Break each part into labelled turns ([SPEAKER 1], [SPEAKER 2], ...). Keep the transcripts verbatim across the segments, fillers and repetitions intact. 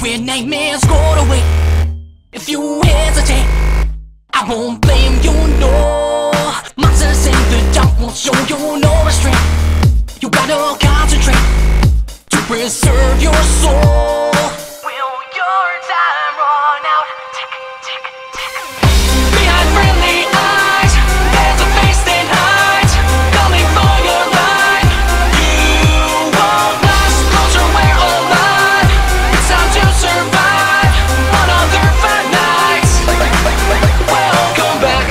[SPEAKER 1] when nightmares go away. If you hesitate, I won't blame you, no. Monsters in the dark won't show you no restraint. You gotta concentrate to preserve your soul. Will your time run out? Tick, tick, tick. Behind friendly eyes, there's a face that hides, coming for your life. You won't last, closer, we're alive. It's time to survive another five nights. Welcome back.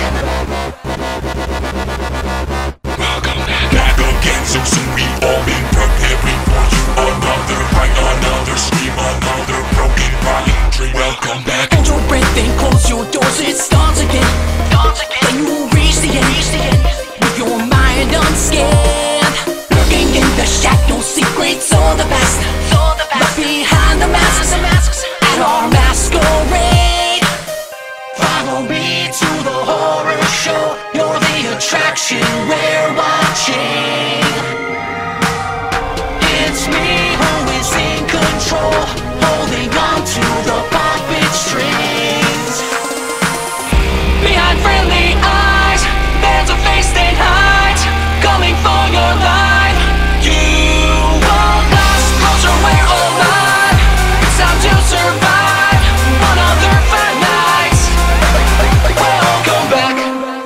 [SPEAKER 1] Welcome back. Back again so soon, we've all been preparing for you. Another fight, another scream, another broken body dream. Welcome back. Hold your breath and close your doors, it starts again. Then you reach the end, with your mind unscanned. Lurking in the shadows, secrets of the past. Locked behind the masks, at our masquerade. Follow me to the horror show. You're the attraction we're watching. It's me who is in control, holding on to the puppet strings. Behind friendly eyes, there's a face that hides, coming for your life. You won't last, closer, we're alive. It's time to survive another five nights. Welcome back.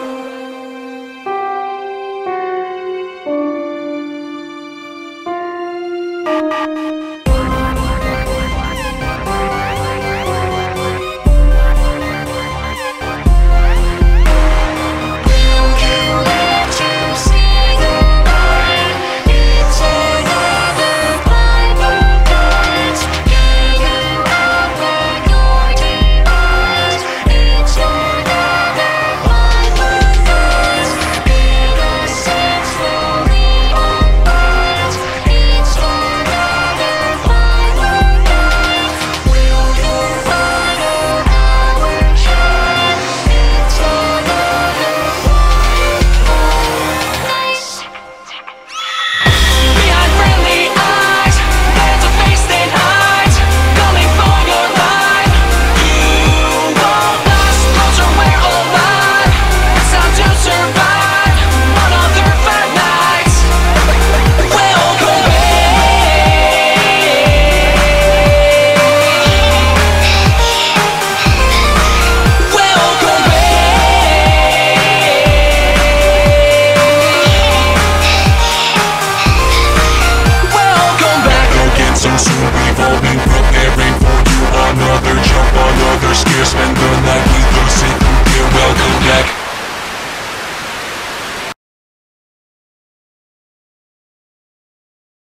[SPEAKER 1] So soon we've all been preparing for you. Another jump, another scare, spend the night